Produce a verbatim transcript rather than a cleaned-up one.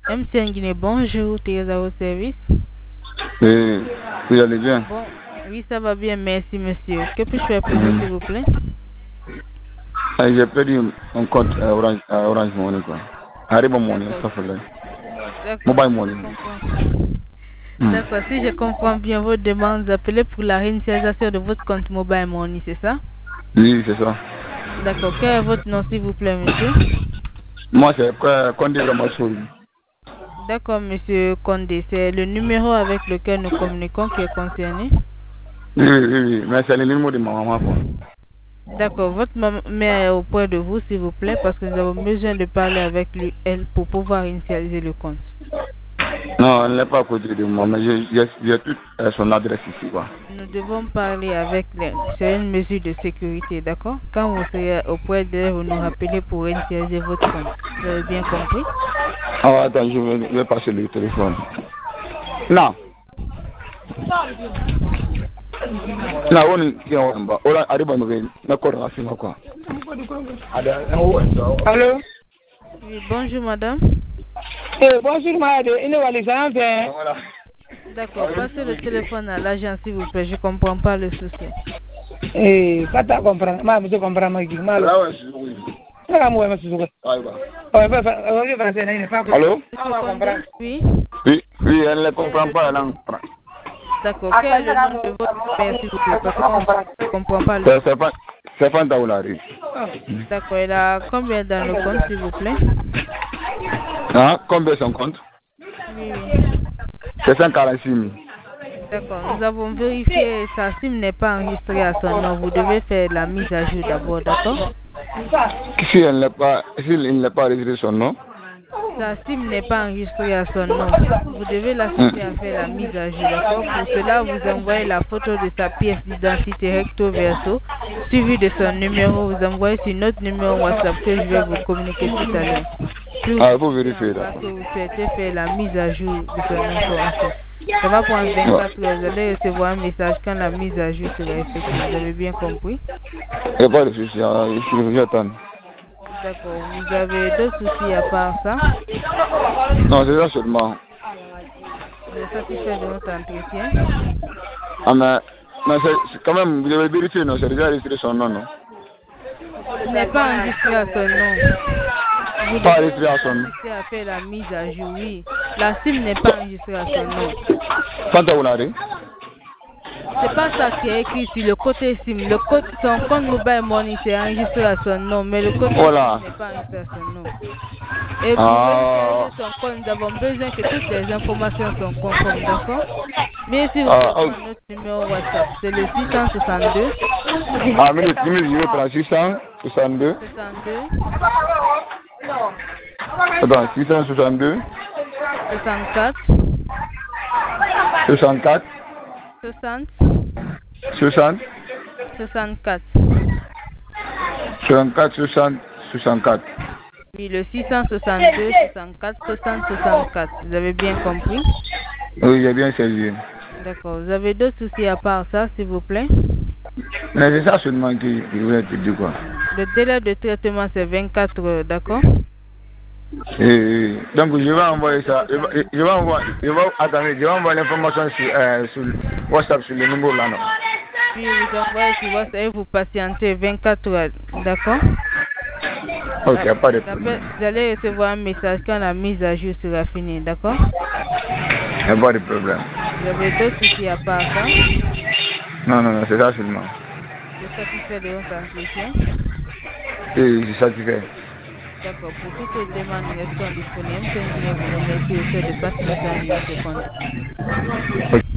M C N Guinée, bonjour, Thérèse à vos services. Oui, vous allez bien? Bon, oui, ça va bien, merci monsieur. Que puis-je faire pour vous, s'il vous plaît? Ah, j'ai perdu un compte à Orange, à Orange Money, quoi. Arrive Money, ça fait là. Mobile Money. D'accord, si je comprends bien votre demande, vous appelez pour la réinitialisation de votre compte Mobile Money, c'est ça? Oui, c'est ça. D'accord, quel est votre nom, s'il vous plaît, monsieur? Moi, c'est Condé Ramassouri. D'accord, monsieur Condé, c'est le numéro avec lequel nous communiquons qui est concerné? Oui, oui, oui, mais c'est le numéro de ma maman, quoi. D'accord, votre mère est auprès de vous, s'il vous plaît, parce que nous avons besoin de parler avec lui, elle, pour pouvoir initialiser le compte. Non, elle n'est pas à côté de moi, mais j'ai toute son adresse ici, quoi. Nous devons parler avec les... C'est une mesure de sécurité, d'accord? Quand vous serez auprès d'elle, vous nous rappelez pour initialiser votre compte. Vous avez bien compris? Ah, attends, je vais, je vais passer le téléphone. Non. Na woni kiyo ba ora ariba mbe na ko na fi quoi. Allô? Oui, bonjour madame. Eh, bonjour madame, il est où les gens? Voilà. D'accord, passez le téléphone à l'agent s'il vous plaît, je comprends pas le souci. Eh, pas ta comprendre, ma je comprends ma gueule. Là ouais, oui. Ça moi je suis. Aïe ba. Ouais, bah, on va faire ça, pas. Allô? Oui. Oui, oui, elle ne comprend pas la langue. D'accord, quel est le nom de votre père s'il vous plaît, parce qu'on ne comprend pas le... C'est pas c'est pas Daoulari. D'accord, elle a combien dans le compte s'il vous plaît? Ah, combien son compte? Oui, oui. C'est cent quarante-six mille. D'accord, nous avons vérifié, sa SIM n'est pas enregistrée à son nom. Vous devez faire la mise à jour d'abord, d'accord? Si elle n'est pas, si il n'est pas enregistré son nom. Sa SIM n'est pas enregistrée à son nom. Vous devez l'assister à faire la mise à jour, d'accord? Pour cela, vous envoyez la photo de sa pièce d'identité recto verso, suivi de son numéro. Vous envoyez sur notre numéro WhatsApp que je vais vous communiquer tout à l'heure. Ah, il faut vérifier là. Que vous souhaitez faire la mise à jour de son information. Ça va prendre vingt-quatre heures. Vous allez recevoir un message quand la mise à jour sera effectuée. Vous avez bien compris? Il n'y a pas de souci, j'attends. D'accord. Vous avez d'autres soucis à part ça? Non, c'est ça seulement. Vous êtes satisfait de notre entretien? Ah, mais, mais c'est quand même, vous devez vérifier, non? C'est déjà enregistré son nom, non? Ce n'est pas enregistré à son nom. Vous Pas devez enregistré à son nom. à faire la mise à jour, oui. La SIM n'est pas enregistrée à son nom. Quand vous l'avez? C'est pas ça qui est écrit sur le côté SIM. Le code, son compte Mobile Money c'est enregistré à son nom, mais le côté Voilà. SIM n'est pas enregistré à son nom. Et pour Ah. vérifier son compte, nous avons besoin que toutes les informations sont conformes, d'accord? Mais si vous Ah, prenez oh. notre numéro WhatsApp, c'est le six cent soixante-deux. Ah, minute, minute, zéro trente, six cent soixante-deux. soixante-deux. Attends, six cent soixante-deux. soixante-quatre. soixante-quatre. soixante. soixante. soixante-quatre. soixante-quatre, soixante, soixante-quatre. Oui, le six cent soixante-deux, soixante-quatre, soixante, soixante-quatre. Vous avez bien compris? Oui, j'ai bien saisi. D'accord. Vous avez d'autres soucis à part ça, s'il vous plaît? Mais c'est ça seulement qui, qui voulait te dire quoi. Le délai de traitement, c'est vingt-quatre heures, d'accord? Et donc je vais envoyer ça. Je vais, je vais envoyer, je vais, attendez, je vais envoyer l'information sur, euh, sur WhatsApp sur le numéro là, non? Puis vous envoyez sur WhatsApp et vous patientez vingt-quatre heures, d'accord? Ok, la, pas de problème. Vous allez recevoir un message quand la mise à jour sera finie, d'accord? Il n'y a pas de problème. Vous avez d'autres soucis à part ça? Non, non, non, c'est ça seulement. Vous êtes satisfait de votre entretien? Oui, je suis satisfait. D'accord. Pour toutes les demandes, nous restons disponibles. Je vous remercie de passer notre numéro de compte.